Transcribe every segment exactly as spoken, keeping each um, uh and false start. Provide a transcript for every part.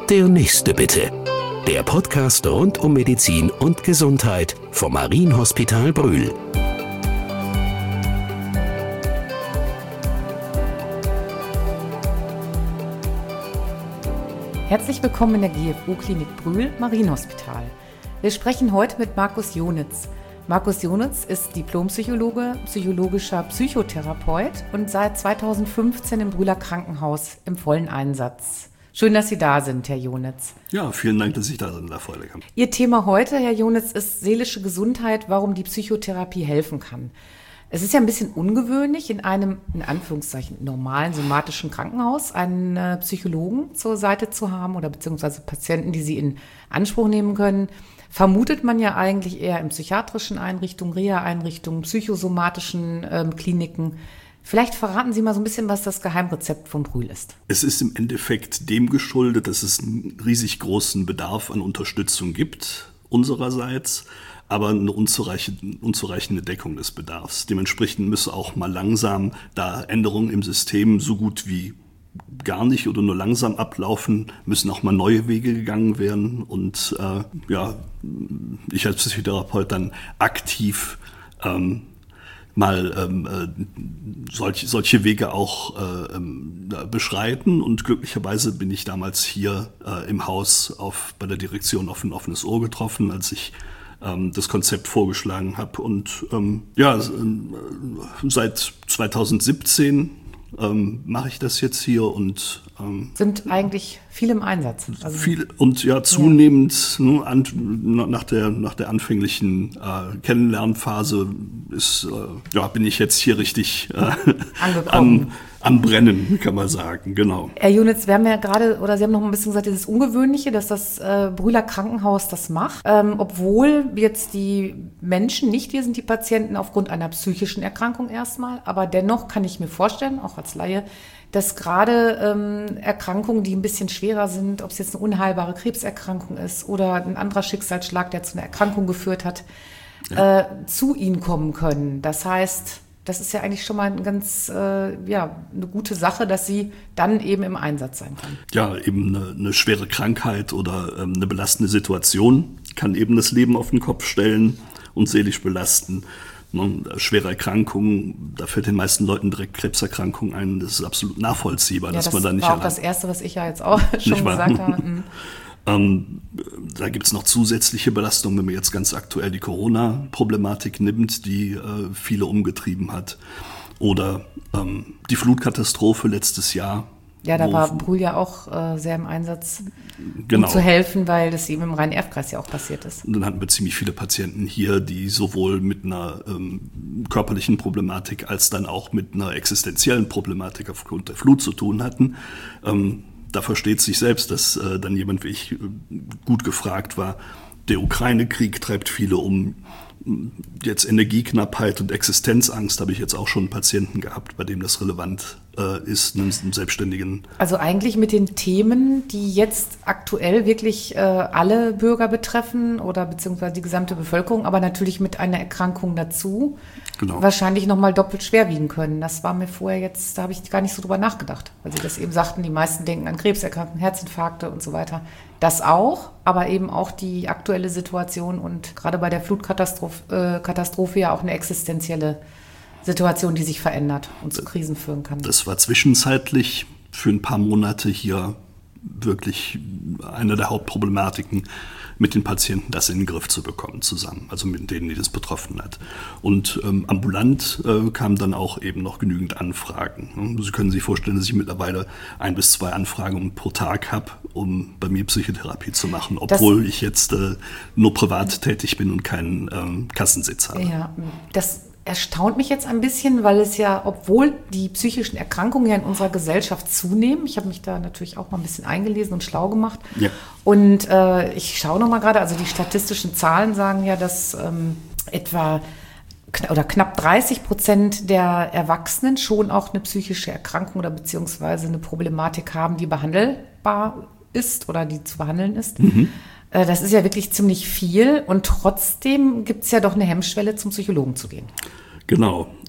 Der nächste bitte. Der Podcast rund um Medizin und Gesundheit vom Marienhospital Brühl. Herzlich willkommen in der G F U-Klinik Brühl, Marienhospital. Wir sprechen heute mit Markus Jonitz. Markus Jonitz ist Diplompsychologe, psychologischer Psychotherapeut und seit zweitausendfünfzehn im Brühler Krankenhaus im vollen Einsatz. Schön, dass Sie da sind, Herr Jonitz. Ja, vielen Dank, dass ich da sein darf, Frau Lecker. Ihr Thema heute, Herr Jonitz, ist seelische Gesundheit, warum die Psychotherapie helfen kann. Es ist ja ein bisschen ungewöhnlich, in einem, in Anführungszeichen, normalen somatischen Krankenhaus einen äh, Psychologen zur Seite zu haben oder beziehungsweise Patienten, die Sie in Anspruch nehmen können. Vermutet man ja eigentlich eher in psychiatrischen Einrichtungen, Reha-Einrichtungen, psychosomatischen ähm, Kliniken. Vielleicht verraten Sie mal so ein bisschen, was das Geheimrezept von Brühl ist. Es ist im Endeffekt dem geschuldet, dass es einen riesig großen Bedarf an Unterstützung gibt, unsererseits, aber eine unzureichende, unzureichende Deckung des Bedarfs. Dementsprechend müsse auch mal langsam da Änderungen im System so gut wie gar nicht oder nur langsam ablaufen, müssen auch mal neue Wege gegangen werden und äh, ja, ich als Psychotherapeut dann aktiv ähm, mal ähm, äh, solche, solche Wege auch äh, ähm, beschreiten und glücklicherweise bin ich damals hier äh, im Haus auf, bei der Direktion auf ein offenes Ohr getroffen, als ich ähm, das Konzept vorgeschlagen habe und ähm, ja, äh, seit zweitausendsiebzehn Ähm, mache ich das jetzt hier und ähm, sind eigentlich viel im Einsatz. Also, viel und ja zunehmend ja. Ne, an, nach der nach der anfänglichen äh, Kennenlernphase ist äh, ja bin ich jetzt hier richtig äh, am, am Brennen, kann man sagen, genau. Herr Jonitz, wir haben ja gerade, oder Sie haben noch ein bisschen gesagt, dieses Ungewöhnliche, dass das äh, Brühler Krankenhaus das macht, ähm, obwohl jetzt die Menschen nicht hier sind, die Patienten aufgrund einer psychischen Erkrankung erstmal, aber dennoch kann ich mir vorstellen, auch als Laie, dass gerade ähm, Erkrankungen, die ein bisschen schwerer sind, ob es jetzt eine unheilbare Krebserkrankung ist oder ein anderer Schicksalsschlag, der zu einer Erkrankung geführt hat, ja. äh, zu Ihnen kommen können. Das heißt, das ist ja eigentlich schon mal ein ganz, äh, ja, eine gute Sache, dass Sie dann eben im Einsatz sein können. Ja, eben eine, eine schwere Krankheit oder ähm, eine belastende Situation kann eben das Leben auf den Kopf stellen und seelisch belasten. Schwere Erkrankungen, da fällt den meisten Leuten direkt Krebserkrankungen ein. Das ist absolut nachvollziehbar, ja, dass das man da nicht war auch allein, das Erste, was ich ja jetzt auch schon gesagt habe. Mhm. ähm, da gibt es noch zusätzliche Belastungen, wenn man jetzt ganz aktuell die Corona-Problematik nimmt, die äh, viele umgetrieben hat. Oder ähm, die Flutkatastrophe letztes Jahr. Ja, da war Brühl ja auch äh, sehr im Einsatz, genau. um zu helfen, weil das eben im Rhein-Erft-Kreis ja auch passiert ist. Und dann hatten wir ziemlich viele Patienten hier, die sowohl mit einer ähm, körperlichen Problematik als dann auch mit einer existenziellen Problematik aufgrund der Flut zu tun hatten. Ähm, da versteht sich selbst, dass äh, dann jemand wie ich äh, gut gefragt war. Der Ukraine-Krieg treibt viele um. Jetzt Energieknappheit und Existenzangst habe ich jetzt auch schon einen Patienten gehabt, bei dem das relevant äh, ist, einen, einen Selbstständigen. Also eigentlich mit den Themen, die jetzt aktuell wirklich äh, alle Bürger betreffen oder beziehungsweise die gesamte Bevölkerung, aber natürlich mit einer Erkrankung dazu, genau. Wahrscheinlich nochmal doppelt schwer wiegen können. Das war mir vorher jetzt, da habe ich gar nicht so drüber nachgedacht, weil Sie das eben sagten, die meisten denken an Krebserkrankungen, Herzinfarkte und so weiter. Das auch, aber eben auch die aktuelle Situation und gerade bei der Flutkatastrophe äh, Katastrophe ja auch eine existenzielle Situation, die sich verändert und zu Krisen führen kann. Das war zwischenzeitlich für ein paar Monate hier wirklich eine der Hauptproblematiken, mit den Patienten das in den Griff zu bekommen zusammen, also mit denen, die das betroffen hat. Und ähm, ambulant äh, kamen dann auch eben noch genügend Anfragen. Sie können sich vorstellen, dass ich mittlerweile ein bis zwei Anfragen pro Tag habe, um bei mir Psychotherapie zu machen, obwohl das, ich jetzt äh, nur privat tätig bin und keinen ähm, Kassensitz habe. Ja, das erstaunt mich jetzt ein bisschen, weil es ja, obwohl die psychischen Erkrankungen ja in unserer Gesellschaft zunehmen, ich habe mich da natürlich auch mal ein bisschen eingelesen und schlau gemacht. Ja. Und äh, ich schaue noch mal gerade, also die statistischen Zahlen sagen ja, dass ähm, etwa kn- oder knapp dreißig Prozent der Erwachsenen schon auch eine psychische Erkrankung oder beziehungsweise eine Problematik haben, die behandelbar ist oder die zu behandeln ist. Mhm. Das ist ja wirklich ziemlich viel und trotzdem gibt es ja doch eine Hemmschwelle, zum Psychologen zu gehen. Genau.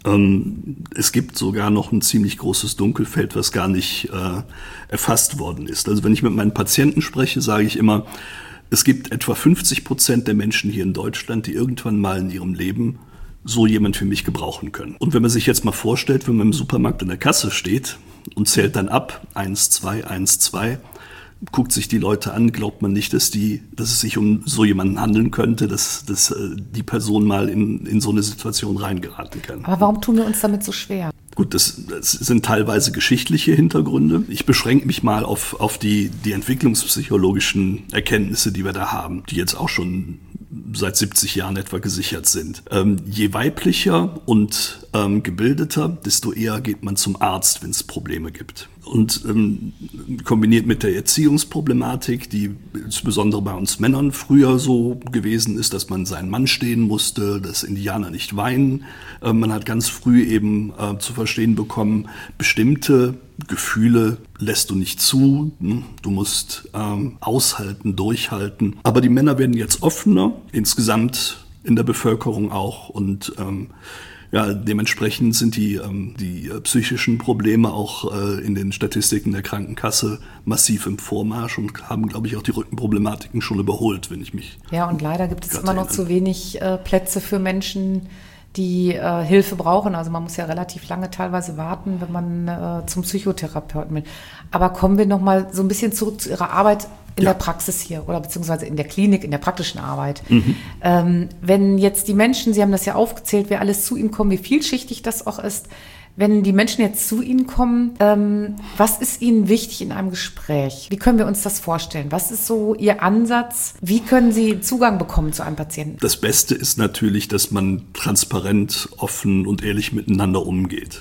Ähm, es gibt sogar noch ein ziemlich großes Dunkelfeld, was gar nicht äh, erfasst worden ist. Also wenn ich mit meinen Patienten spreche, sage ich immer, es gibt etwa fünfzig Prozent der Menschen hier in Deutschland, die irgendwann mal in ihrem Leben so jemand für mich gebrauchen können. Und wenn man sich jetzt mal vorstellt, wenn man im Supermarkt in der Kasse steht und zählt dann ab, eins, zwei, eins, zwei, guckt sich die Leute an, glaubt man nicht, dass die, dass es sich um so jemanden handeln könnte, dass, dass äh, die Person mal in, in so eine Situation reingeraten kann. Aber warum tun wir uns damit so schwer? Gut, das, das sind teilweise geschichtliche Hintergründe. Ich beschränke mich mal auf, auf die, die entwicklungspsychologischen Erkenntnisse, die wir da haben, die jetzt auch schon seit siebzig Jahren etwa gesichert sind. Ähm, je weiblicher und ähm, gebildeter, desto eher geht man zum Arzt, wenn es Probleme gibt. Und ähm, kombiniert mit der Erziehungsproblematik, die insbesondere bei uns Männern früher so gewesen ist, dass man seinen Mann stehen musste, dass Indianer nicht weinen. Äh, man hat ganz früh eben äh, zu verstehen bekommen, bestimmte Gefühle lässt du nicht zu, du musst ähm, aushalten, durchhalten. Aber die Männer werden jetzt offener, insgesamt in der Bevölkerung auch. Und ähm, ja, dementsprechend sind die, ähm, die äh, psychischen Probleme auch äh, in den Statistiken der Krankenkasse massiv im Vormarsch und haben, glaube ich, auch die Rückenproblematiken schon überholt, wenn ich mich... Ja, und leider gibt es immer noch zu wenig äh, Plätze für Menschen, die äh, Hilfe brauchen. Also man muss ja relativ lange teilweise warten, wenn man äh, zum Psychotherapeuten will. Aber kommen wir noch mal so ein bisschen zurück zu Ihrer Arbeit in ja. der Praxis hier oder beziehungsweise in der Klinik, in der praktischen Arbeit. Mhm. Ähm, wenn jetzt die Menschen, Sie haben das ja aufgezählt, wer alles zu Ihnen kommen, wie vielschichtig das auch ist, wenn die Menschen jetzt zu Ihnen kommen, ähm, was ist Ihnen wichtig in einem Gespräch? Wie können wir uns das vorstellen? Was ist so Ihr Ansatz? Wie können Sie Zugang bekommen zu einem Patienten? Das Beste ist natürlich, dass man transparent, offen und ehrlich miteinander umgeht.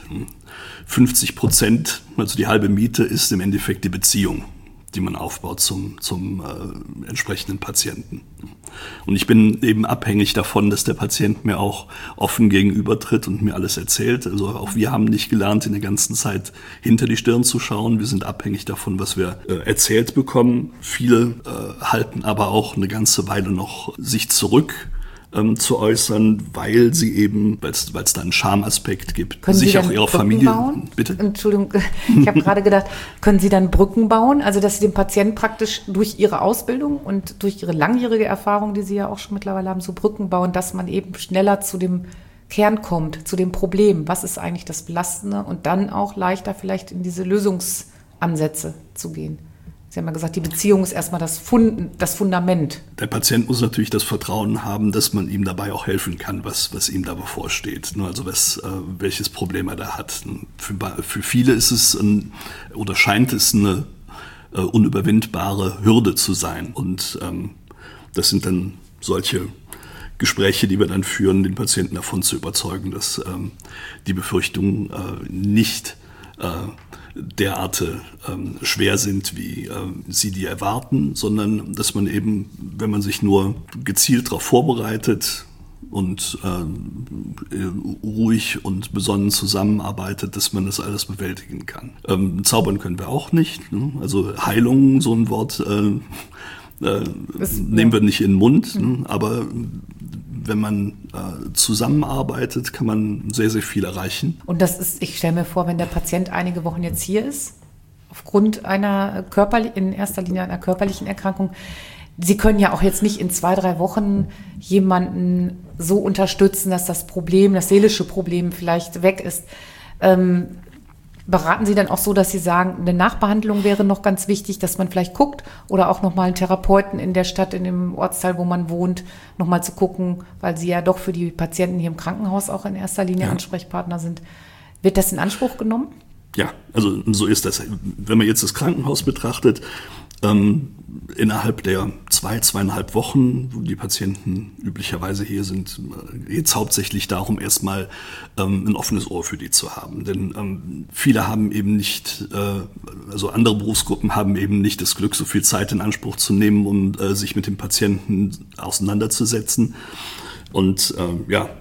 fünfzig Prozent, also die halbe Miete, ist im Endeffekt die Beziehung, die man aufbaut zum, zum äh, entsprechenden Patienten. Und ich bin eben abhängig davon, dass der Patient mir auch offen gegenübertritt und mir alles erzählt. Also auch wir haben nicht gelernt, in der ganzen Zeit hinter die Stirn zu schauen. Wir sind abhängig davon, was wir äh, erzählt bekommen. Viele äh, halten aber auch eine ganze Weile noch sich zurück, Ähm, zu äußern, weil sie eben, weil es da einen Schamaspekt gibt, können sich Sie auch dann ihrer Brücken Familie... bauen? Bitte? Entschuldigung, ich habe gerade gedacht, können Sie dann Brücken bauen? Also dass Sie den Patienten praktisch durch Ihre Ausbildung und durch Ihre langjährige Erfahrung, die Sie ja auch schon mittlerweile haben, so Brücken bauen, dass man eben schneller zu dem Kern kommt, zu dem Problem. Was ist eigentlich das Belastende? Und dann auch leichter vielleicht in diese Lösungsansätze zu gehen. Sie haben ja gesagt, die Beziehung ist erstmal das, Fund, das Fundament. Der Patient muss natürlich das Vertrauen haben, dass man ihm dabei auch helfen kann, was, was ihm da bevorsteht. Also was, äh, welches Problem er da hat. Für, für viele ist es ein, oder scheint es eine äh, unüberwindbare Hürde zu sein. Und ähm, das sind dann solche Gespräche, die wir dann führen, den Patienten davon zu überzeugen, dass ähm, die Befürchtungen äh, nicht äh, derart ähm, schwer sind, wie ähm, sie die erwarten, sondern dass man eben, wenn man sich nur gezielt darauf vorbereitet und ähm, ruhig und besonnen zusammenarbeitet, dass man das alles bewältigen kann. Ähm, zaubern können wir auch nicht. Ne? Also Heilung, so ein Wort, äh, äh, das, nehmen ja. wir nicht in den Mund, mhm. ne? Aber wenn man äh, zusammenarbeitet, kann man sehr, sehr viel erreichen. Und das ist, ich stelle mir vor, wenn der Patient einige Wochen jetzt hier ist, aufgrund einer körperlichen, in erster Linie einer körperlichen Erkrankung, Sie können ja auch jetzt nicht in zwei, drei Wochen jemanden so unterstützen, dass das Problem, das seelische Problem vielleicht weg ist. Ähm, Beraten Sie dann auch so, dass Sie sagen, eine Nachbehandlung wäre noch ganz wichtig, dass man vielleicht guckt oder auch nochmal einen Therapeuten in der Stadt, in dem Ortsteil, wo man wohnt, nochmal zu gucken, weil Sie ja doch für die Patienten hier im Krankenhaus auch in erster Linie ja. Ansprechpartner sind. Wird das in Anspruch genommen? Ja, also so ist das. Wenn man jetzt das Krankenhaus betrachtet, ähm, innerhalb der zwei, zweieinhalb Wochen, wo die Patienten üblicherweise hier sind, geht es hauptsächlich darum, erstmal ähm, ein offenes Ohr für die zu haben. Denn ähm, viele haben eben nicht, äh, also andere Berufsgruppen haben eben nicht das Glück, so viel Zeit in Anspruch zu nehmen, um äh, sich mit dem Patienten auseinanderzusetzen. Und äh, ja,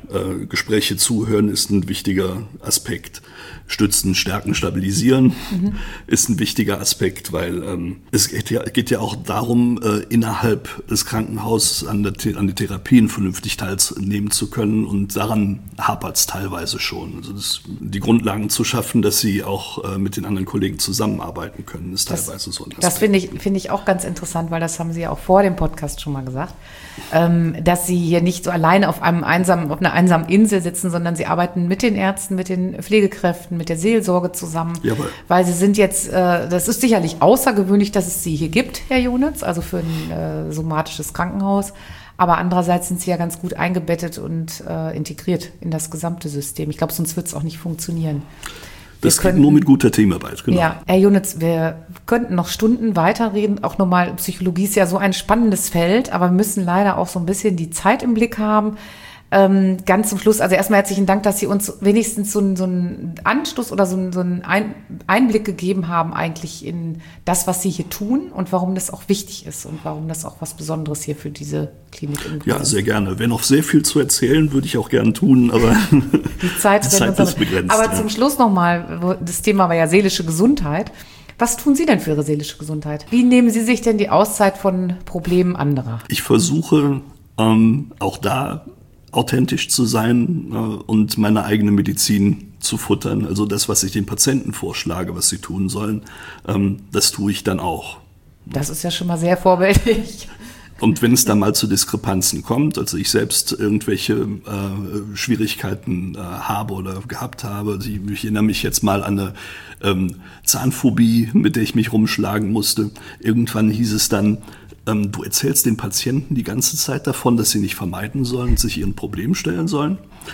Äh, Gespräche zuhören ist ein wichtiger Aspekt. Stützen, stärken, stabilisieren mhm. ist ein wichtiger Aspekt, weil ähm, es geht ja, geht ja auch darum, äh, innerhalb des Krankenhauses an, der, an die Therapien vernünftig teilnehmen zu können, und daran hapert es teilweise schon. Also das, die Grundlagen zu schaffen, dass sie auch äh, mit den anderen Kollegen zusammenarbeiten können, ist das, teilweise so ein Aspekt. Das finde ich, finde ich auch ganz interessant, weil das haben Sie ja auch vor dem Podcast schon mal gesagt, ähm, dass Sie hier nicht so alleine auf einem einsamen, auf einer einsamen Insel sitzen, sondern Sie arbeiten mit den Ärzten, mit den Pflegekräften, mit der Seelsorge zusammen, Jawohl. Weil Sie sind jetzt, äh, das ist sicherlich außergewöhnlich, dass es Sie hier gibt, Herr Jonitz, also für ein äh, somatisches Krankenhaus, aber andererseits sind Sie ja ganz gut eingebettet und äh, integriert in das gesamte System. Ich glaube, sonst wird es auch nicht funktionieren. Das geht nur mit guter Teamarbeit, genau. Ja, Herr Jonitz, wir könnten noch Stunden weiterreden. Auch nochmal, Psychologie ist ja so ein spannendes Feld, aber wir müssen leider auch so ein bisschen die Zeit im Blick haben. Ähm, ganz zum Schluss, also erstmal herzlichen Dank, dass Sie uns wenigstens so, so einen Anstoß oder so, so einen Ein- Einblick gegeben haben eigentlich in das, was Sie hier tun und warum das auch wichtig ist und warum das auch was Besonderes hier für diese Klinik in Grün ist. Ja, sehr gerne. Wäre noch sehr viel zu erzählen, würde ich auch gerne tun, aber die Zeit, die Zeit ist begrenzt. Aber ja. Zum Schluss nochmal, das Thema war ja seelische Gesundheit. Was tun Sie denn für Ihre seelische Gesundheit? Wie nehmen Sie sich denn die Auszeit von Problemen anderer? Ich versuche ähm, auch da authentisch zu sein äh, und meine eigene Medizin zu futtern. Also das, was ich den Patienten vorschlage, was sie tun sollen, ähm, das tue ich dann auch. Das ist ja schon mal sehr vorbildlich. Und wenn es dann mal zu Diskrepanzen kommt, also ich selbst irgendwelche äh, Schwierigkeiten äh, habe oder gehabt habe, ich, ich erinnere mich jetzt mal an eine ähm, Zahnphobie, mit der ich mich rumschlagen musste. Irgendwann hieß es dann, ähm, du erzählst den Patienten die ganze Zeit davon, dass sie nicht vermeiden sollen, sich ihren Problem stellen sollen.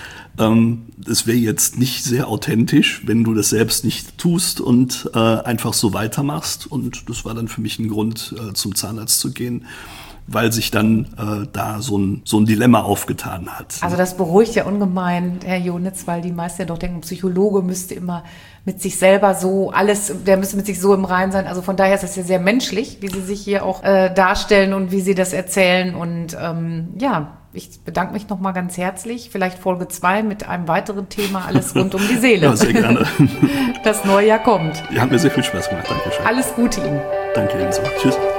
Ähm, das wäre jetzt nicht sehr authentisch, wenn du das selbst nicht tust und äh, einfach so weitermachst. Und das war dann für mich ein Grund, äh, zum Zahnarzt zu gehen, weil sich dann äh, da so ein, so ein Dilemma aufgetan hat. Also das beruhigt ja ungemein, Herr Jonitz, weil die meisten ja doch denken, ein Psychologe müsste immer mit sich selber so alles, der müsste mit sich so im Reinen sein. Also von daher ist das ja sehr menschlich, wie Sie sich hier auch äh, darstellen und wie Sie das erzählen. Und ähm, ja, ich bedanke mich nochmal ganz herzlich. Vielleicht Folge zwei mit einem weiteren Thema, alles rund um die Seele. Ja, sehr gerne. Das neue Jahr kommt. Ja, hat mir sehr viel Spaß gemacht. Dankeschön. Alles Gute Ihnen. Danke Ihnen so. Tschüss.